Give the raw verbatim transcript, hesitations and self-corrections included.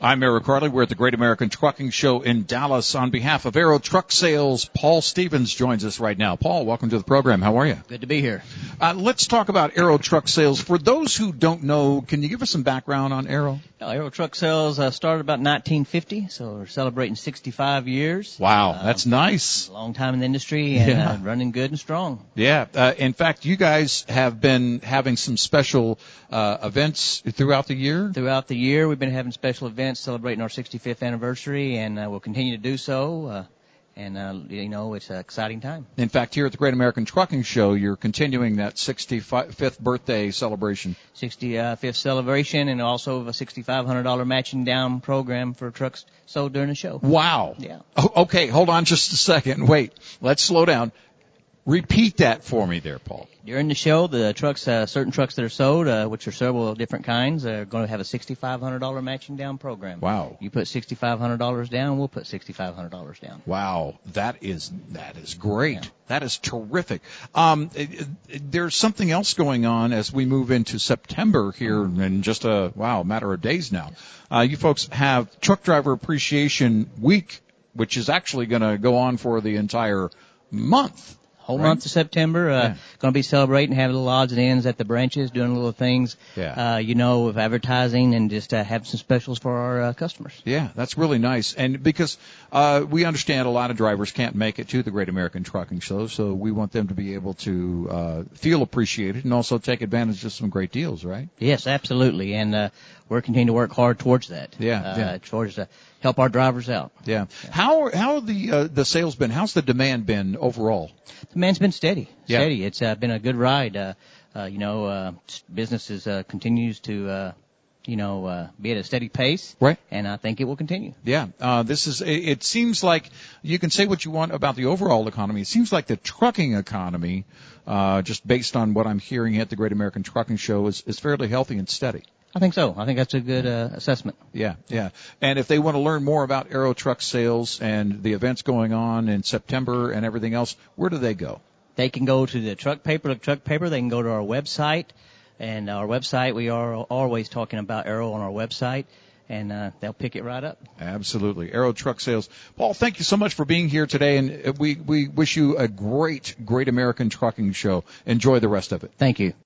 I'm Eric Harley. We're at the Great American Trucking Show in Dallas. On behalf of Aero Truck Sales, Paul Stevens joins us right now. Paul, welcome to the program. How are you? Good to be here. Uh, let's talk about Aero Truck Sales. For those who don't know, can you give us some background on Aero? Uh, Aero Truck Sales uh, started about nineteen fifty, so we're celebrating sixty-five years. Wow, uh, that's nice. A long time in the industry and Yeah. uh, running good and strong. Yeah. Uh, in fact, you guys have been having some special uh, events throughout the year? Throughout the year, we've been having special events celebrating our sixty-fifth anniversary, and uh, we'll continue to do so. Uh, and, uh, you know, it's an exciting time. In fact, here at the Great American Trucking Show, you're continuing that sixty-fifth birthday celebration. sixty-fifth celebration, and also a six thousand five hundred dollars matching down program for trucks sold during the show. Wow. Yeah. Oh, okay, hold on just a second. Wait, let's slow down. Repeat that for me there, Paul. During the show, the trucks, uh, certain trucks that are sold, uh, which are several different kinds, are going to have a six thousand five hundred dollars matching down program. Wow. You put six thousand five hundred dollars down, we'll put six thousand five hundred dollars down. Wow, that is that is great. Yeah. That is terrific. Um, it, it, there's something else going on as we move into September here in just a wow matter of days now. Uh, you folks have Truck Driver Appreciation Week, which is actually going to go on for the entire month. Whole Right. month of September, uh, Yeah. going to be celebrating, having little odds and ends at the branches, doing little things, Yeah. uh, you know, with advertising and just uh, have some specials for our uh, customers. Yeah, that's really nice. And because uh, we understand a lot of drivers can't make it to the Great American Trucking Show, so we want them to be able to uh, feel appreciated and also take advantage of some great deals, right? Yes, absolutely, and uh, we're continuing to work hard towards that. Yeah, uh, yeah. towards to help our drivers out. Yeah. How how the uh, the sales been? How's the demand been overall? The man's been steady, Yeah. steady. It's uh, been a good ride. Uh, uh, you know, uh, business is, uh, continues to, uh, you know, uh, be at a steady pace. Right. And I think it will continue. Yeah. Uh, this is. It, it seems like you can say what you want about the overall economy. It seems like the trucking economy, uh, just based on what I'm hearing at the Great American Trucking Show, is is fairly healthy and steady. I think so. I think that's a good uh, assessment. Yeah, yeah. And if they want to learn more about Aero Truck Sales and the events going on in September and everything else, where do they go? They can go to the truck paper, the truck paper. They can go to our website, and our website, we are always talking about Aero on our website, and uh, they'll pick it right up. Absolutely. Aero Truck Sales. Paul, thank you so much for being here today, and we, we wish you a great, great American Trucking Show. Enjoy the rest of it. Thank you.